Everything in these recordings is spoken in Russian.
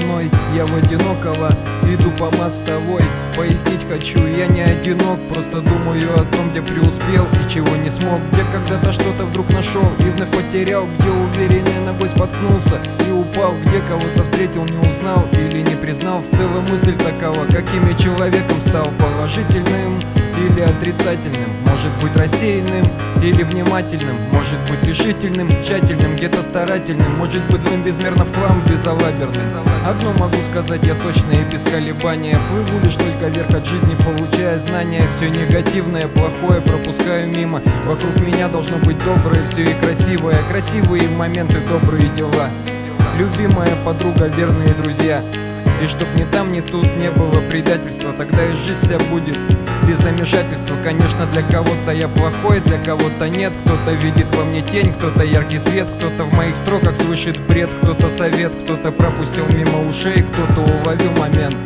мной, я в одинокого иду по мостовой. Пояснить хочу, я не одинок, просто думаю о том, где преуспел и чего не смог, где когда-то что-то вдруг нашел и вновь потерял, где уверенной ногой споткнулся и упал, где кого-то встретил, не узнал или не признал. В целом мысль такова: каким я человеком стал, положительным или отрицательным, может быть рассеянным или внимательным, может быть решительным, тщательным, где-то старательным, может быть злым безмерно в хлам, безалаберным. Одно могу сказать я точно и без колебания: плыву лишь только вверх от жизни, получая знания. Все негативное, плохое пропускаю мимо. Вокруг меня должно быть доброе все и красивое, красивые моменты, добрые дела, любимая подруга, верные друзья. И чтоб ни там, ни тут не было предательства, тогда и жизнь вся будет без замешательства. Конечно, для кого-то я плохой, для кого-то нет. Кто-то видит во мне тень, кто-то яркий свет, кто-то в моих строках слышит бред, кто-то совет, кто-то пропустил мимо ушей, кто-то уловил момент.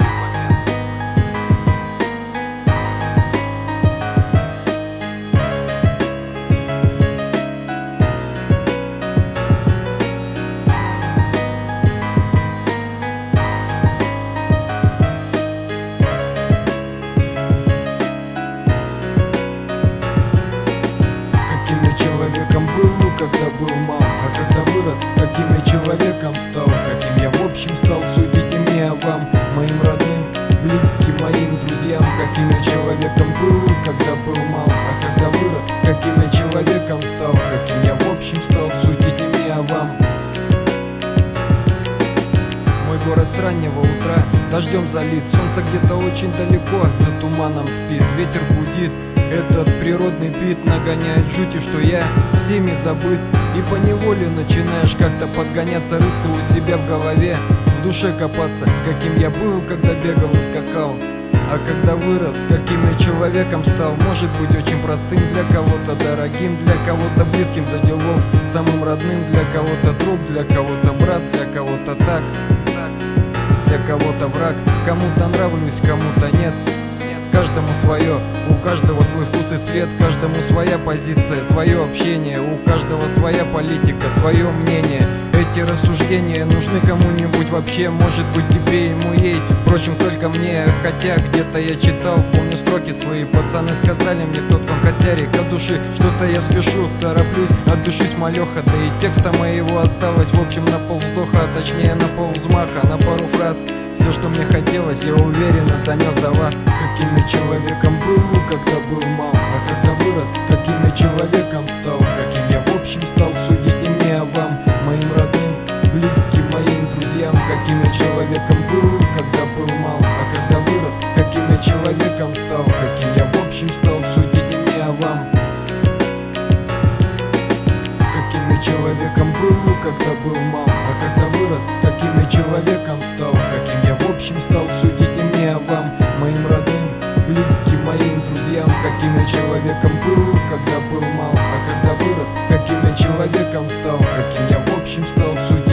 Человеком был, когда был мал, а когда вырос, каким я человеком стал, каким я в общем стал, судите мне о вам, моим родным, близким, моим друзьям. Каким я человеком был, когда был мал, а когда вырос, каким я человеком стал, каким я в общем стал, судите мне о вам. Мой город с раннего утра дождем залит, солнце где-то очень далеко, за туманом спит, ветер гудит. Этот природный бит нагоняет жути, что я всеми забыт. И поневоле начинаешь как-то подгоняться, рыться у себя в голове, в душе копаться, каким я был, когда бегал и скакал. А когда вырос, каким я человеком стал, может быть очень простым, для кого-то дорогим, для кого-то близким до делов, самым родным, для кого-то друг, для кого-то брат, для кого-то так, для кого-то враг. Кому-то нравлюсь, кому-то нет. Каждому свое, у каждого свой вкус и цвет, каждому своя позиция, свое общение, у каждого своя политика, свое мнение. Эти рассуждения нужны кому-нибудь вообще, может быть тебе, ему, ей, впрочем, только мне. Хотя где-то я читал, помню строки свои, пацаны сказали мне в тот костярик от души. Что-то я спешу, тороплюсь, отдышусь малеха, да и текста моего осталось в общем на полвздоха, а точнее на полвзмаха, на пару фраз. Все, что мне хотелось, я уверенно донес до вас. Каким я человеком был, когда был мал, а когда вырос, каким я человеком стал, каким я в общем стал, судите мне о вам, моим родным, близким, моим друзьям. Каким я человеком был, когда был мал, а когда вырос, каким я человеком стал, каким я в общем стал, судите мне о вам. Каким я человеком был, когда был мал, а когда вырос, каким я человеком стал, каким я в общем стал, судите мне о вам, моим родным, близким, моим друзьям. Каким я человеком был, когда был мал, а когда вырос, каким я человеком стал, каким я в общем стал, судите